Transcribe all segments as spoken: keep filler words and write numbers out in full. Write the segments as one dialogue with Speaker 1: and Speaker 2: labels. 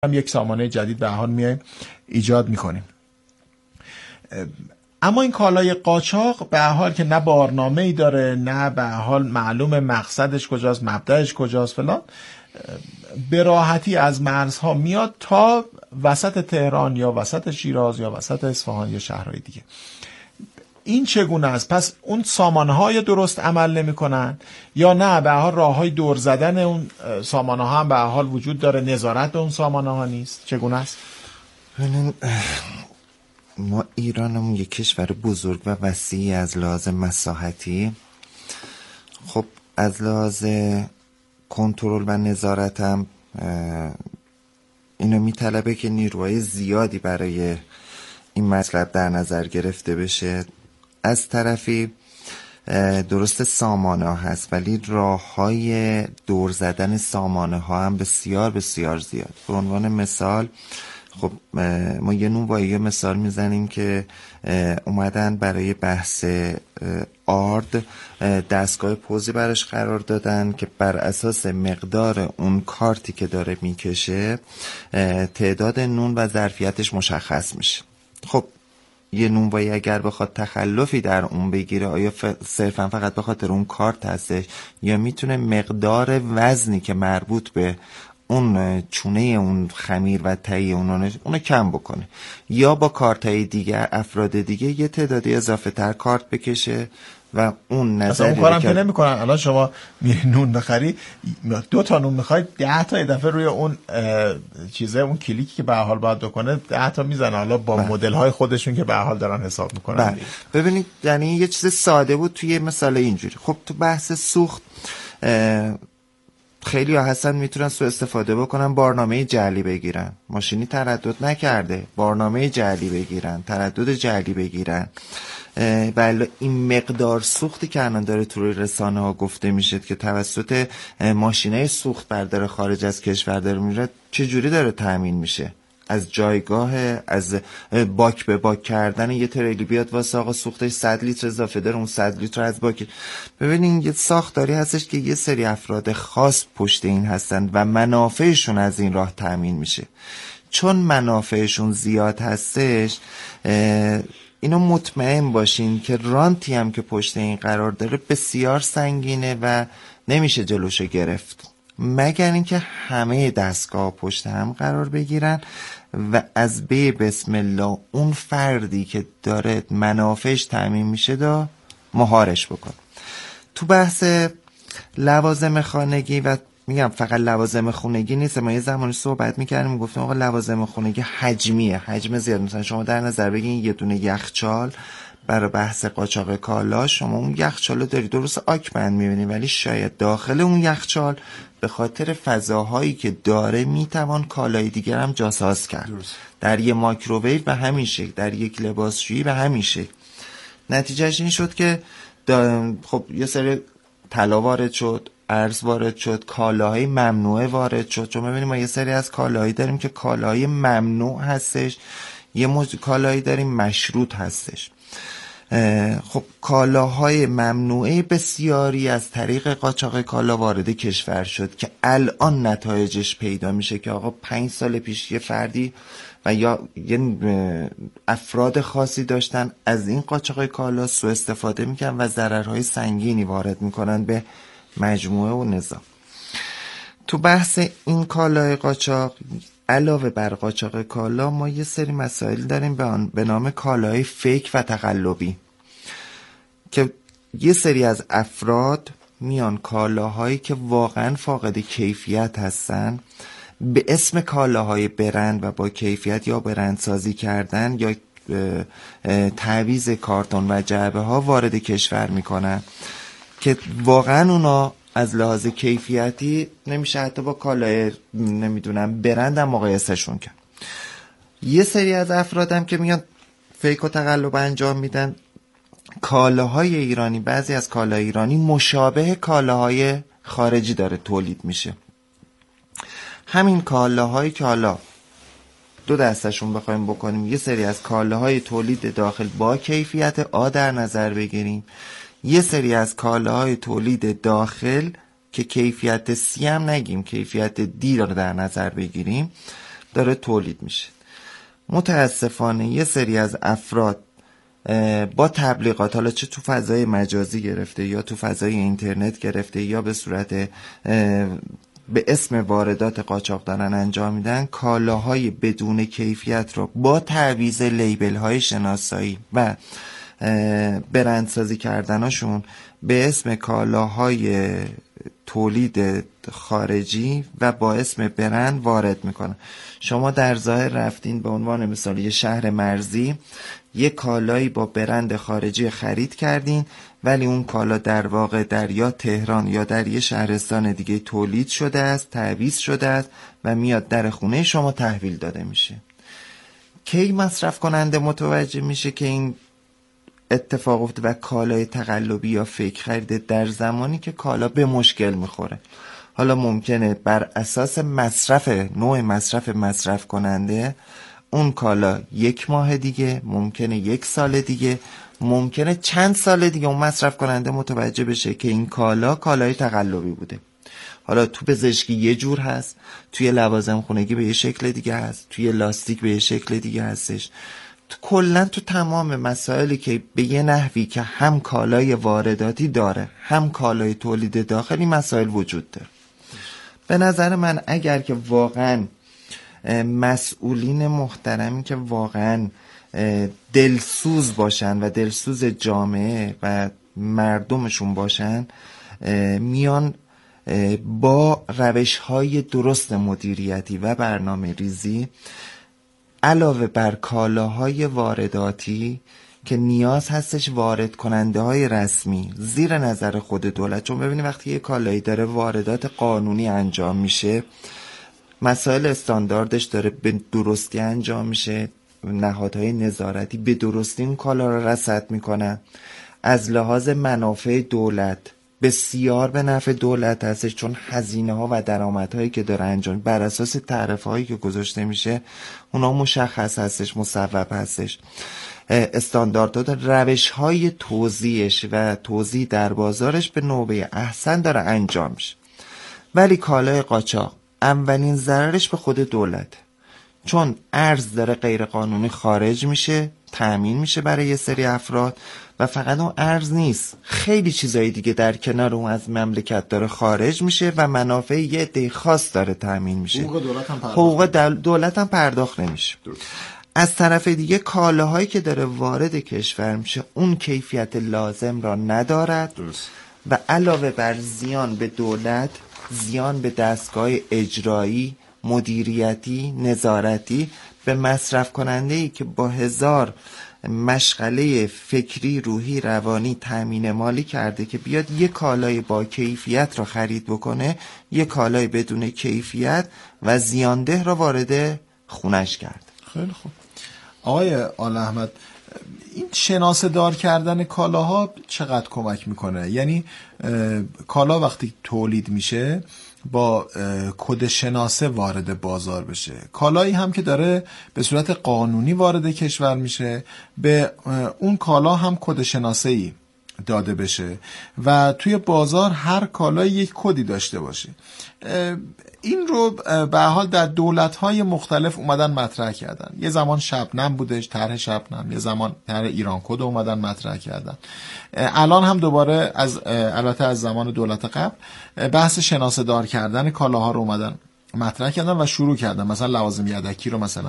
Speaker 1: هم یک سامانه جدید به حال میایم ایجاد میکنیم. اما این کالای قاچاق به حال که نه بارنامه‌ای داره، نه به حال معلوم مقصدش کجاست، مبدأش کجاست فلان، به راحتی از مرزها میاد تا وسط تهران یا وسط شیراز یا وسط اصفهان یا شهرهای دیگه. این چگونه است؟ پس اون سامانه‌های درست عمل نمی‌کنن یا نه به حال راه‌های دور زدن اون سامانه‌ها هم به حال وجود داره، نظارت اون سامانه‌ها نیست؟ چگونه است؟
Speaker 2: ما ایرانمون یک کشور بزرگ و وسیع از لحاظ مساحتی، خب از لحاظ کنترل و نظارت هم اینو میطلبه که نیروهای زیادی برای این مطلب در نظر گرفته بشه. از طرفی درست سامانه ها هست ولی راه های دور زدن سامانه ها هم بسیار بسیار زیاد. به عنوان مثال خب ما یه نونوایی مثال میزنیم که اومدن برای بحث آرد دستگاه پوزی براش قرار دادن که بر اساس مقدار اون کارتی که داره میکشه تعداد نون و ظرفیتش مشخص میشه. خب یه نونوایی اگر بخواد تخلفی در اون بگیره، آیا صرفا فقط به خاطر اون کارت هستش یا میتونه مقدار وزنی که مربوط به اون چونه اون خمیر و تهیه اون اونو کم بکنه، یا با کارتای دیگه افراد دیگه یه تعدادی اضافه تر کارت بکشه و اون نظر
Speaker 1: اون کارم که نمی کنن. الان شما میری نون بخری، دو تا نون میخواید، ده تا اضافه روی اون چیزه، اون کلیکی که به حال باید بکنه ده تا میزنه، حالا با مدل های خودشون که به حال دارن حساب میکنن.
Speaker 2: بله. ببینید یعنی یه چیز ساده بود توی مثال اینجوری. خب تو بحث سوخت خیلی ها هستن میتونن سو استفاده بکنن، بارنامه جعلی بگیرن، ماشینی تردد نکرده بارنامه جعلی بگیرن، تردد جعلی بگیرن. بله این مقدار سوختی که الان داره توی رسانه ها گفته میشه که توسط ماشینای سوخت بردار خارج از کشور داره میره، چه جوری داره تامین میشه؟ از جایگاه، از باک به باک کردن یه تریلی بیاد واسه آقا سوختش صد لیتر اضافه داره، اون صد لیتر از باک. ببینین یه ساختاری هستش که یه سری افراد خاص پشت این هستن و منافعشون از این راه تامین میشه. چون منافعشون زیاد هستش، اینو مطمئن باشین که رانتی هم که پشت این قرار داره بسیار سنگینه و نمیشه جلوشو گرفت، مگر اینکه همه دستگاه پشت هم قرار بگیرن و از بی بسم الله اون فردی که داره منافعش تامین میشه دا مهارش بکن. تو بحث لوازم خانگی و میگم فقط لوازم خونگی نیست، ما یه زمانی صحبت میکردیم میگفتیم آقا لوازم خونگی حجمیه، حجم زیاد. مثلا شما در نظر بگین یه دونه یخچال برای بحث قاچاق کالا، شما اون یخچال رو داری درست آک بند میبینی ولی شاید داخل اون یخچال به خاطر فضاهایی که داره میتوان کالای دیگر هم جاساز کرد درست. در یه مایکروویو به همین شکل، در یک لباسشویی به همین شکل. نتیجهش این شد که خب یه سری طلا وارد شد، ارز وارد شد، کالاهای ممنوعه وارد شد. چون ببینیم ما یه سری از کالاهایی داریم که کالاهای ممنوع هستش، یه موضوع کالاهایی داریم مشروط هستش. خب کالاهای ممنوعه بسیاری از طریق قاچاق کالا وارد کشور شد که الان نتایجش پیدا میشه که آقا پنج سال پیش یه فردی و یا یه افراد خاصی داشتن از این قاچاق کالا سوء استفاده میکنن و ضررهای سنگینی وارد میکنن به مجموعه و نظام. تو بحث این کالای قاچاق علاوه بر قاچاق کالا ما یه سری مسائل داریم به آن به نام کالای فیک و تقلبی که یه سری از افراد میان کالاهایی که واقعا فاقد کیفیت هستن به اسم کالاهای برند و با کیفیت یا برندسازی کردن یا تعویض کارتون و جعبه ها وارد کشور میکنن که واقعا اونا از لحاظ کیفیتی نمیشه حتی با کالای نمیدونم برند هم مقایسهشون کرد. یه سری از افرادم که میان فیک و تقلب انجام میدن، کالاهای ایرانی، بعضی از کالاهای ایرانی مشابه کالاهای خارجی داره تولید میشه. همین کالاهایی که حالا دو دستشون بخوایم بکنیم، یه سری از کالاهای تولید داخل با کیفیت آ در نظر بگیریم، یه سری از کالاهای تولید داخل که کیفیت سی هم نگیم، کیفیت دی رو در نظر بگیریم، داره تولید میشه. متاسفانه یه سری از افراد با تبلیغات، حالا چه تو فضای مجازی گرفته یا تو فضای اینترنت گرفته یا به صورت به اسم واردات قاچاق دارن انجام میدن، کالاهای بدون کیفیت رو با تعویض لیبل های شناسایی و برندسازی کردناشون به اسم کالاهای تولید خارجی و با اسم برند وارد میکنن. شما در ظاهر رفتین به عنوان مثال یه شهر مرزی یه کالایی با برند خارجی خرید کردین، ولی اون کالا در واقع در یا تهران یا در یه شهرستان دیگه تولید شده است، تعویض شده است و میاد در خونه شما تحویل داده میشه. کی مصرف کننده متوجه میشه که این اتفاق افتاده و کالای تقلبی یا فیک خریده؟ در زمانی که کالا به مشکل میخوره. حالا ممکنه بر اساس مصرف، نوع مصرف مصرف کننده اون کالا یک ماه دیگه، ممکنه یک سال دیگه، ممکنه چند سال دیگه اون مصرف کننده متوجه بشه که این کالا کالای تقلبی بوده. حالا تو پزشکی یه جور هست، توی لوازم خونگی به یه شکل دیگه هست، توی لاستیک به یه شکل دیگه هستش. کلا تو تمام مسائلی که به یه نحوی که هم کالای وارداتی داره هم کالای تولید داخلی مسائل وجود داره. به نظر من اگر که واقعا مسئولین محترمی که واقعا دلسوز باشن و دلسوز جامعه و مردمشون باشن، میان با روش‌های درست مدیریتی و برنامه ریزی علاوه بر کالاهای وارداتی که نیاز هستش وارد کننده های رسمی زیر نظر خود دولت، چون ببینید وقتی یه کالایی داره واردات قانونی انجام میشه، مسائل استانداردش داره به درستی انجام میشه، نهادهای نظارتی به درستی اون کالا رو رصد میکنن، از لحاظ منافع دولت بسیار به نفع دولت هستش، چون هزینه ها و درآمدهایی که داره انجام بر اساس تعرفه هایی که گذاشته میشه اونا مشخص هستش، مصوب هستش. استانداردها، روش های توزیعش و توزیع در بازارش به نوبه احسن داره انجام میشه. ولی کالای قاچاق اولین ضررش به خود دولت، چون ارز داره غیر قانونی خارج میشه، تأمین میشه برای یه سری افراد و فقط اون ارز نیست، خیلی چیزایی دیگه در کنار اون از مملکت داره خارج میشه و منافع یه عده خاص داره تأمین میشه.
Speaker 1: حقوق دولت هم پرداخت,
Speaker 2: حقوق دولت هم پرداخت نمیشه. درست. از طرف دیگه کالاهایی که داره وارد کشور میشه اون کیفیت لازم را ندارد. درست. و علاوه بر زیان به دولت، زیان به دستگاه اجرایی، مدیریتی، نظارتی، به مصرف کننده‌ای که با هزار مشغله فکری، روحی، روانی تامین مالی کرده که بیاد یک کالای با کیفیت را خرید بکنه، یک کالای بدون کیفیت و زیانده را وارد خونش کرد.
Speaker 1: خیلی خوب. آقای آل احمد، این شناسه دار کردن کالاها چقدر کمک میکنه؟ یعنی کالا وقتی تولید میشه با کد شناسه وارد بازار بشه، کالایی هم که داره به صورت قانونی وارد کشور میشه به اون کالا هم کد شناسه‌ای داده بشه و توی بازار هر کالایی یک کدی داشته باشه. این رو به حال در دولت‌های مختلف اومدن مطرح کردن. یه زمان شبنم بودش، طرح شبنم، یه زمان طرح ایران کد اومدن مطرح کردن. الان هم دوباره از البته از زمان دولت قبل بحث شناسه دار کردن کالاها رو اومدن مطرح کردن و شروع کردن. مثلا لوازم یدکی رو مثلا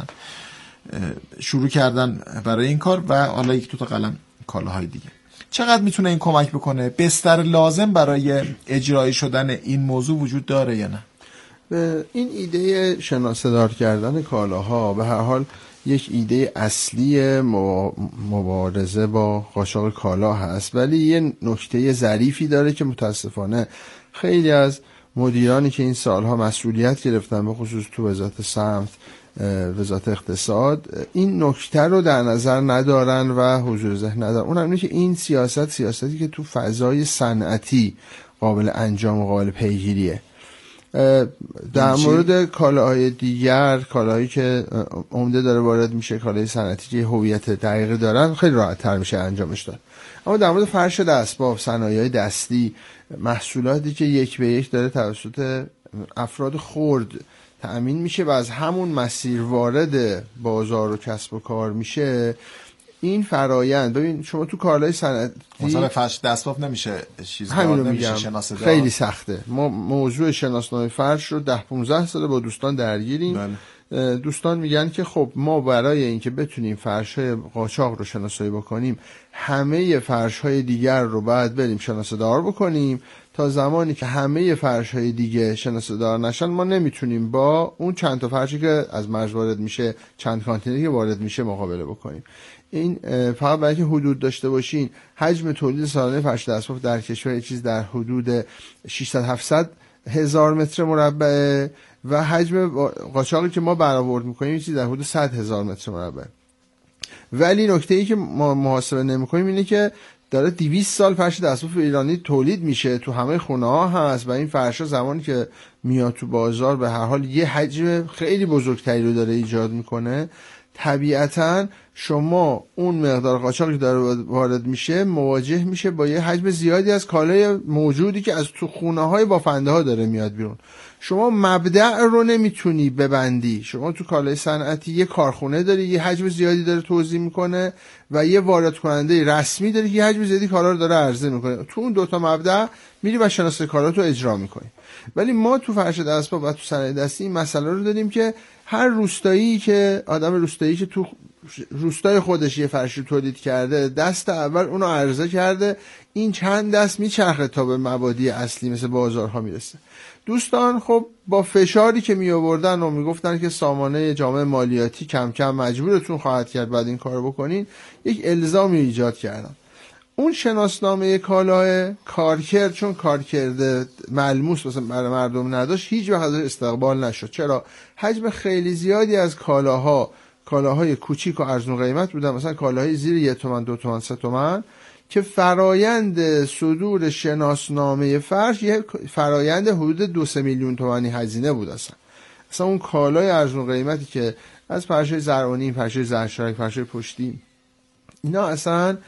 Speaker 1: شروع کردن برای این کار و حالا یک دو تا قلم کالاهای دیگه. چقدر میتونه این کمک بکنه؟ بستر لازم برای اجرایی شدن این موضوع وجود داره یا نه؟
Speaker 3: این ایده شناسه دار کردن کالاها به هر حال یک ایده اصلی مبارزه با قاچاق کالا هست، ولی یه نکته ظریفی داره که متاسفانه خیلی از مدیرانی که این سالها مسئولیت گرفتن به خصوص تو وزارت سمت، وزارت اقتصاد، این نکته رو در نظر ندارن و حضور ذهن ندارن. اون هم اینه که این سیاست سیاستی که تو فضای صنعتی قابل انجام و قابل پیگیریه. در مورد کالاهای دیگر، کالاهایی که عمده داره وارد میشه، کالای صنعتی که هویت دقیقی دارن، خیلی راحت تر میشه انجامش داد. اما در مورد فرش دستباف، صنایع دستی، محصولاتی که یک به یک داره توسط افراد خرد تأمین میشه و از همون مسیر وارد بازار و کسب و کار میشه. این فرایند، ببین شما تو کالای صنعتی
Speaker 1: مثلا فرش دستباف نمیشه چیزدار، نمیشه شناسه‌دار،
Speaker 3: خیلی سخته. ما موضوع شناسنامه فرش رو ده پانزده ساله با دوستان درگیریم.
Speaker 1: بله.
Speaker 3: دوستان میگن که خب ما برای اینکه بتونیم فرش‌های قاچاق رو شناسایی بکنیم همه فرش‌های دیگر رو باید بریم شناسه‌دار بکنیم. تا زمانی که همه فرش‌های دیگه شناسه‌دار نشن ما نمیتونیم با اون چند تا فرشی که از مرز وارد میشه، چند کانتینری که وارد میشه مقابله بکنیم. این فقط برای اینکه حدود داشته باشین، حجم تولید سالانه فرش دستباف در کشور یه چیز در حدود ششصد هفتصد هزار متر مربع و حجم قاچاقی که ما برآورد میکنیم یه چیز در حدود صد هزار متر مربع. ولی نکته ای که ما محاسبه نمیکنیم اینه که داره دویست سال فرش دستباف ایرانی تولید میشه، تو همه خونه ها هست و این فرش ها زمانی که میاد تو بازار به هر حال یه حجم خیلی بزرگتری رو داره ایجاد میکنه. طبیعتاً شما اون مقدار قاچاقی که داره وارد میشه مواجه میشه با یه حجم زیادی از کالای موجودی که از تو خونه های بافنده ها داره میاد بیرون. شما مبدأ رو نمیتونی ببندی. شما تو کالای صنعتی یه کارخونه داری یه حجم زیادی داره توزیع میکنه و یه وارد کننده رسمی داری که یه حجم زیادی کالا رو داره عرضه میکنه. تو اون دوتا مبدأ میری و شناسه کاراتو اجرا میکنی. ولی ما تو فرش دستباف و تو صنایع دستی این مسئله رو داریم که هر روستایی که آدم روستایی که تو روستای خودش یه فرشی تولید کرده، دست اول اونو عرضه کرده، این چند دست میچرخه تا به مبادی اصلی مثل بازارها میرسه. دوستان خب با فشاری که می آوردن و میگفتن که سامانه جامعه مالیاتی کم کم مجبورتون خواهد کرد بعد این کارو بکنین، یک الزامی ایجاد کردن. اون شناسنامه کالای کارکرد چون کارکرد ملموس مثلا برای مردم نداشت هیچ وقت ازش استقبال نشد. چرا؟ حجم خیلی زیادی از کالاها کالاهای کوچیک و ارزون قیمت بودن، مثلا کالاهای زیر یک تومن، دو تومن، سه تومن، که فرایند صدور شناسنامه فرش یه فرایند حدود دو سه میلیون تومانی هزینه بود. اصلا اصلا اون کالای ارزون قیمتی که از فرشای زرعونی، فرشای زرشارک، فرشای پشتی، اینا اصلا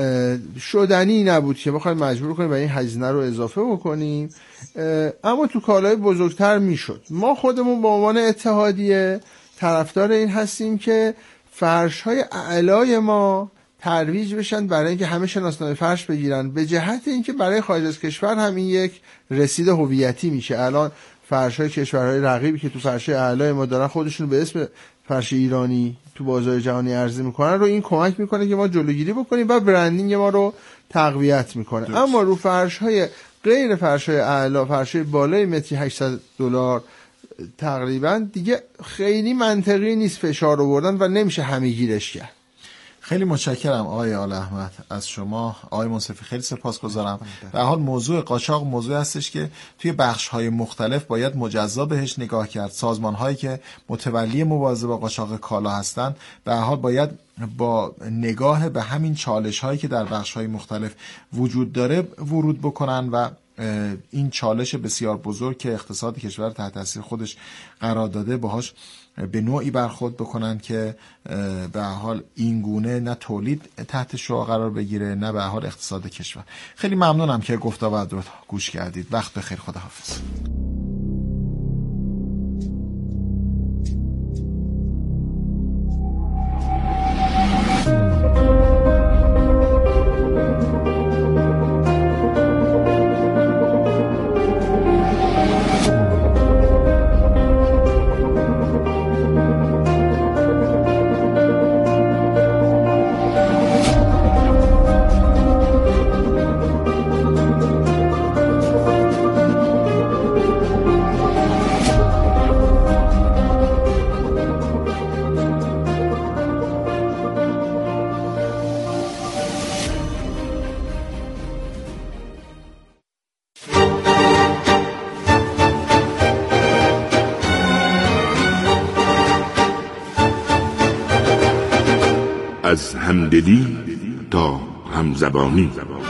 Speaker 3: شدنی نبود که بخوایم مجبور کنیم و این هزینه رو اضافه بکنیم. اما تو کالای بزرگتر میشد. ما خودمون به عنوان اتحادیه طرفدار این هستیم که فرش‌های اعلای ما ترویج بشن برای اینکه همه شناسنامه فرش بگیرن، به جهت اینکه برای خارج از کشور همین یک رسید هویتی میشه. الان فرش‌های کشورهای رقیبی که تو فرش‌های اعلای ما دارن خودشون به اسم فرش ایرانی تو بازار جهانی عرضه میکنن رو این کمک میکنه که ما جلوگیری بکنیم و برندینگ ما رو تقویت میکنه. دوست. اما رو فرش‌های غیر فرش‌های اعلا، فرش‌های بالای متری هشتصد دلار تقریبا دیگه خیلی منطقی نیست فشار آوردن و نمیشه همه‌گیرش کرد.
Speaker 1: خیلی متشکرم آقای آل احمد از شما. آقای منصفی خیلی سپاسگزارم. به حال موضوع قاچاق موضوع هستش که توی بخش‌های مختلف باید مجزا بهش نگاه کرد. سازمان‌هایی که متولی مبارزه با قاچاق کالا هستن به حال باید با نگاه به همین چالش‌هایی که در بخش‌های مختلف وجود داره ورود بکنن و این چالش بسیار بزرگ که اقتصاد کشور تحت تاثیر خودش قرار داده باهاش به نوعی برخورد بکنن که به حال این گونه نه تولید تحت شعاع قرار بگیره نه به حال اقتصاد کشور. خیلی ممنونم که گفتگو رو گوش کردید. وقت بخیر. خداحافظ.
Speaker 4: از همدلی تا همزبانی.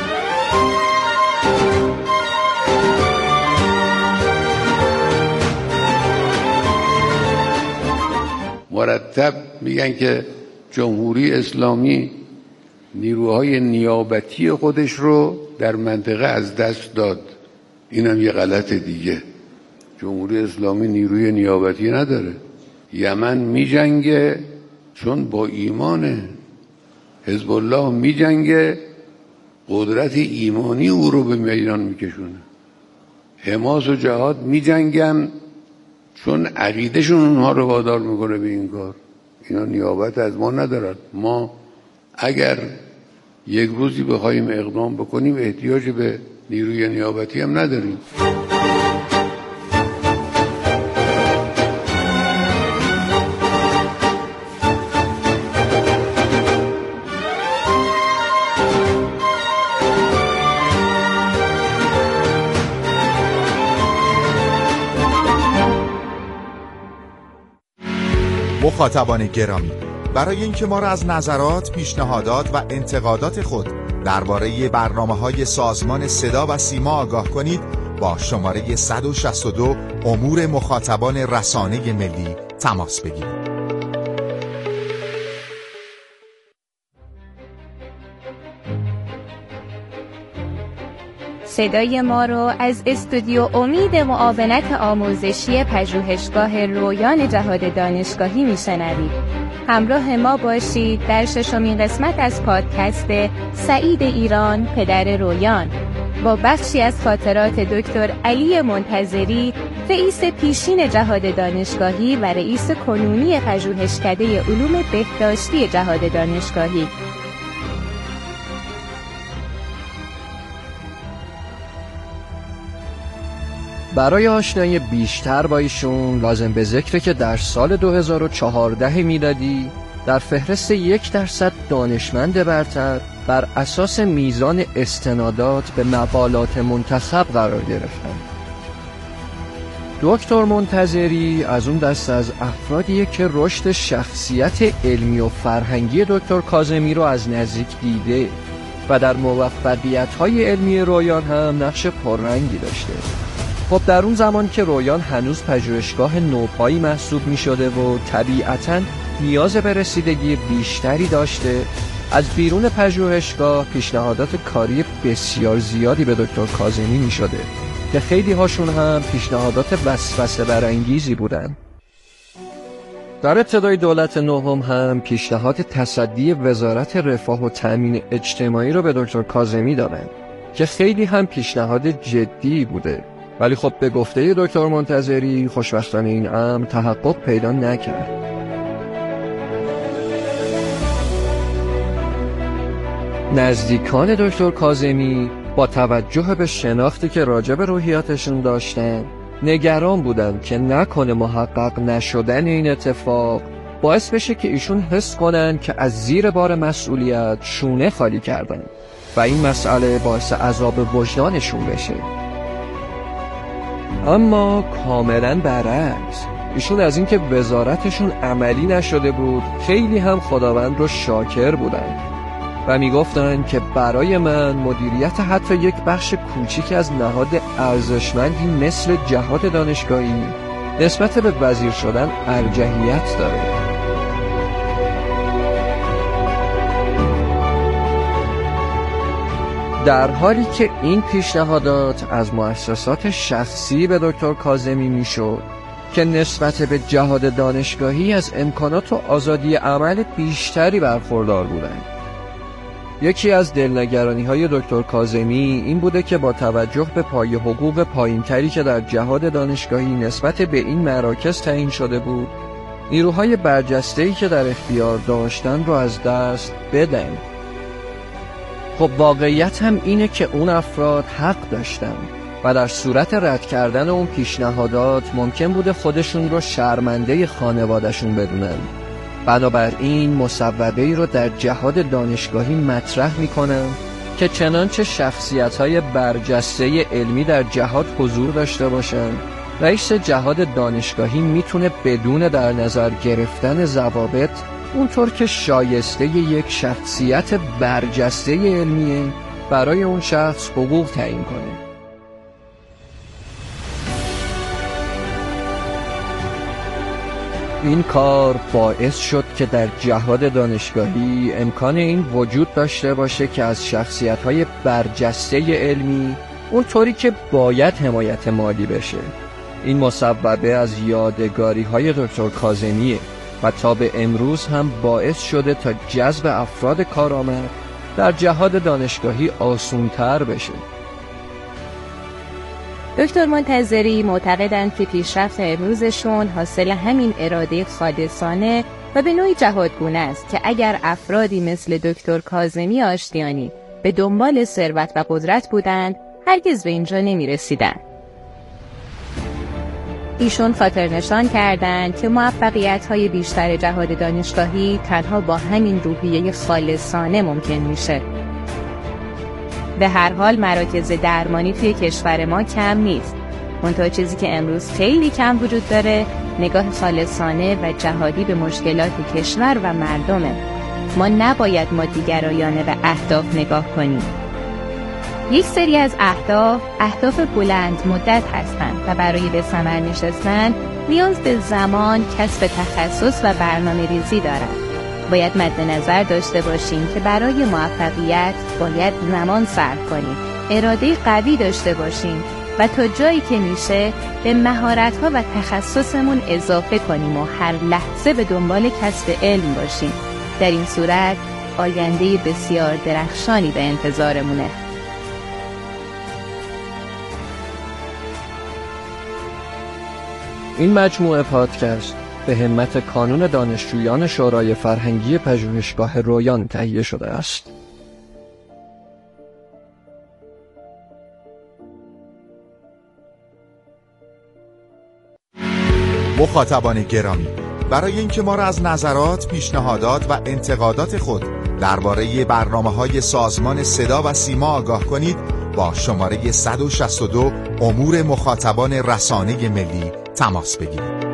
Speaker 5: مرتب میگن که جمهوری اسلامی نیروهای نیابتی خودش رو در منطقه از دست داد. اینم یه غلط دیگه. جمهوری اسلامی نیروی نیابتی نداره. یمن می جنگه چون با ایمانه، حزب الله می جنگه قدرت ایمانی او رو به میدان می کشونه، حماس و جهاد می جنگن چون عقیدهشون اونها رو وادار میکنه به این کار. اینا نیابت از ما ندارد. ما اگر یک روزی بخوایم اقدام بکنیم احتیاج به نیروی نیابتی هم نداریم.
Speaker 6: مخاطبان گرامی، برای اینکه ما را از نظرات، پیشنهادات و انتقادات خود درباره برنامه‌های سازمان صدا و سیما آگاه کنید، با شماره صد و شصت و دو امور مخاطبان رسانه ملی تماس بگیرید.
Speaker 7: صدای ما رو از استودیو امید معاونت آموزشی پژوهشگاه رویان جهاد دانشگاهی میشنوید. همراه ما باشید در ششمین قسمت از پادکست سعید ایران پدر رویان با بخشی از خاطرات دکتر علی منتظری، رئیس پیشین جهاد دانشگاهی و رئیس کنونی پژوهشکده علوم بهداشتی جهاد دانشگاهی.
Speaker 8: برای آشنایی بیشتر با ایشون لازم به ذکره که در سال دو هزار و چهارده میلادی در فهرست یک درصد دانشمند برتر بر اساس میزان استنادات به مقالات منتخب قرار گرفتند. دکتر منتظری از اون دست از افرادیه که رشد شخصیت علمی و فرهنگی دکتر کاظمی رو از نزدیک دیده و در موفقیت‌های علمی رویان هم نقش پررنگی داشته. خب در اون زمان که رویان هنوز پژوهشگاه نوپایی محسوب می شده و طبیعتاً نیاز به رسیدگی بیشتری داشته، از بیرون پژوهشگاه پیشنهادات کاری بسیار زیادی به دکتر کاظمی می شده که خیلی هاشون هم پیشنهادات وسوسه برانگیزی بودن. در ابتدای دولت نهم هم پیشنهاد تصدی وزارت رفاه و تأمین اجتماعی رو به دکتر کاظمی دادن که خیلی هم پیشنهاد جدی بوده، ولی خب به گفته دکتر منتظری خوشبختانه این امر تحقق پیدا نکرد. نزدیکان دکتر کاظمی با توجه به شناختی که راجع به روحیاتشون داشتن نگران بودن که نکنه محقق نشدن این اتفاق باعث بشه که ایشون حس کنن که از زیر بار مسئولیت شونه خالی کردن و این مسئله باعث عذاب وجدانشون بشه. اما کاملا برعکس، ایشون از اینکه وزارتشون عملی نشده بود خیلی هم خداوند رو شاکر بودن و میگفتن که برای من مدیریت حتی یک بخش کوچیک از نهاد ارزشمندی مثل جهاد دانشگاهی نسبت به وزیر شدن ارجحیت داره. در حالی که این پیشنهادات از مؤسسات شخصی به دکتر کاظمی میشد که نسبت به جهاد دانشگاهی از امکانات و آزادی عمل بیشتری برخوردار بودند. یکی از دلنگرانی‌های دکتر کاظمی این بوده که با توجه به پای حقوق پایینتری که در جهاد دانشگاهی نسبت به این مراکز تعیین شده بود، نیروهای برجسته‌ای که در اختیار داشتن رو از دست بدن. خب واقعیت هم اینه که اون افراد حق داشتن و در صورت رد کردن اون پیشنهادات ممکن بوده خودشون رو شرمنده خانوادهشون بدونن. بنابراین مصوبه‌ای رو در جهاد دانشگاهی مطرح میکنن که چنانچه شخصیت‌های برجسته علمی در جهاد حضور داشته باشن، رئیس جهاد دانشگاهی میتونه بدون در نظر گرفتن ضوابط اونطور که شایسته یک شخصیت برجسته علمیه برای اون شخص حقوق تعیین کنه. این کار باعث شد که در جهاد دانشگاهی امکان این وجود داشته باشه که از شخصیت‌های برجسته علمی اونطوری که باید حمایت مالی بشه این مصوبه از یادگاری های دکتر کاظمیه و تا به امروز هم باعث شده تا جذب افراد کارآمد در جهاد دانشگاهی آسان‌تر بشه.
Speaker 7: دکتر منتظری معتقدند که پیشرفت امروزشون حاصل همین اراده خالصانه و به نوعی جهادگونه است که اگر افرادی مثل دکتر کاظمی آشتیانی به دنبال ثروت و قدرت بودند هرگز به اینجا نمی رسیدند. ایشون خاطر نشان کردند که موفقیت‌های بیشتر جهاد دانشگاهی تنها با همین روحیه خالصانه ممکن میشه. به هر حال مراکز درمانی توی کشور ما کم نیست. منتها چیزی که امروز خیلی کم وجود داره نگاه خالصانه و جهادی به مشکلات کشور و مردمه. ما نباید مادی‌گرایانه به اهداف نگاه کنیم. یک سری از اهداف اهداف بلند مدت هستند و برای به ثمر نشستن نیاز به زمان، کسب تخصص و برنامه ریزی دارند. باید مد نظر داشته باشیم که برای موفقیت باید زمان صرف کنیم، اراده قوی داشته باشیم و تا جایی که میشه به مهارت‌ها و تخصصمون اضافه کنیم و هر لحظه به دنبال کسب علم باشیم. در این صورت آینده بسیار درخشانی به انتظارمونه.
Speaker 8: این مجموعه پادکست به همت کانون دانشجویان شورای فرهنگی پژوهشگاه رویان تهیه شده است.
Speaker 6: مخاطبان گرامی، برای اینکه ما را از نظرات، پیشنهادات و انتقادات خود درباره برنامه‌های سازمان صدا و سیما آگاه کنید، با شماره صد و شصت و دو امور مخاطبان رسانه ملی تماس بگیرید.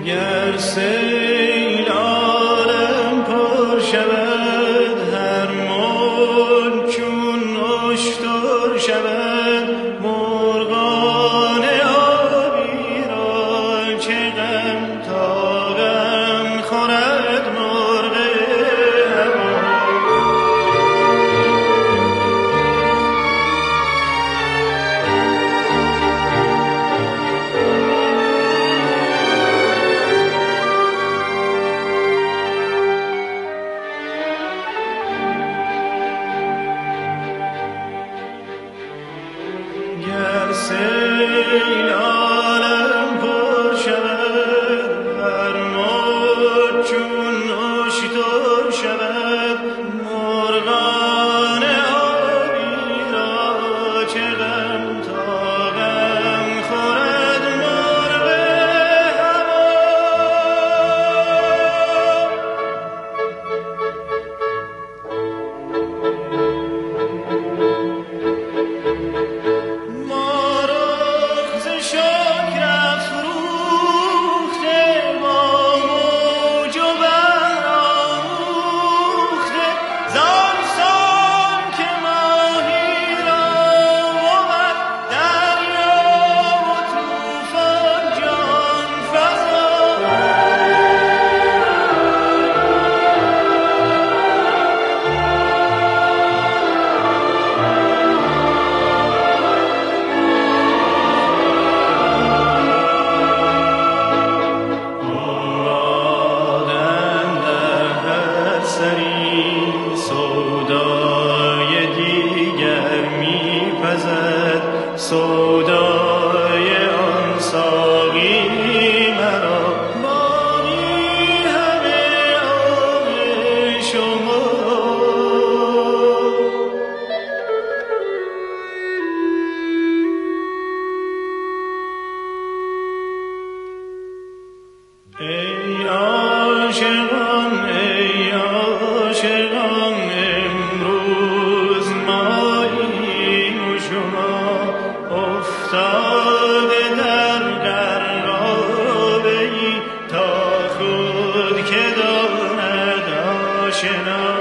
Speaker 9: گر سیل عالم پر شود هر موج چون اشتر شود مرغان آبی را چه غم تا غم خورد مرغ گر سیل عالم پر شود هر موج چون اشتر شود مرغان آبی را چه غم تا غم خورد مرغ ما رخ ز شکر افروخته با موج و بحر آموخته زان سان که ماهی را بود دریا و طوفان جان فزا آمادن در هر سری سودای دیگر میپزد سودای آن ساقی مرا باقی همه آن شما ای عاشقان ای عاشقان امروز ماییم و شما افتاده در غرقابه ای تا خود که داند آشنا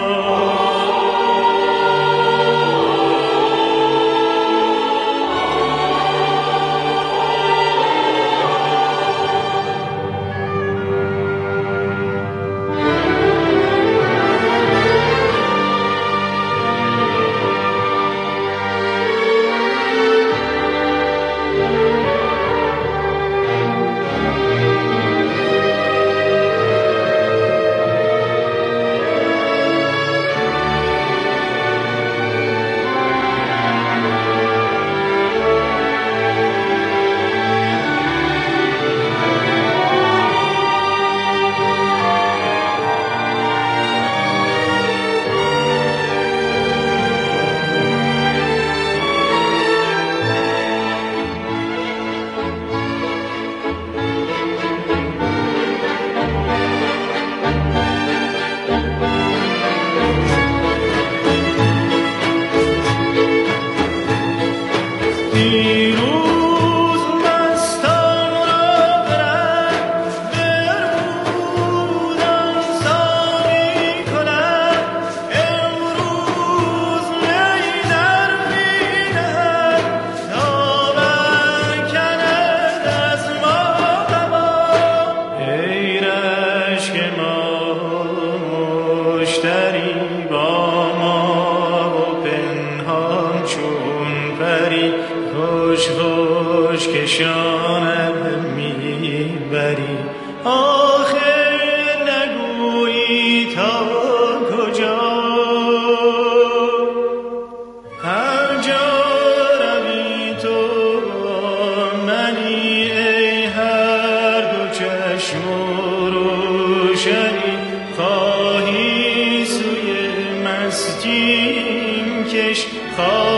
Speaker 9: دیروز مستان را برد بربودان ساقی کند امروز می در می‌دهد تا برکند از ما قبا ای رشک ما مشتری با ما و پنهان چون پری خوش خوش کشانم میبری آخه نگویی تا کجا هر جا روی تو با منی ای هر دو چشم و روشنی خواهی سوی مسجد کش خواهی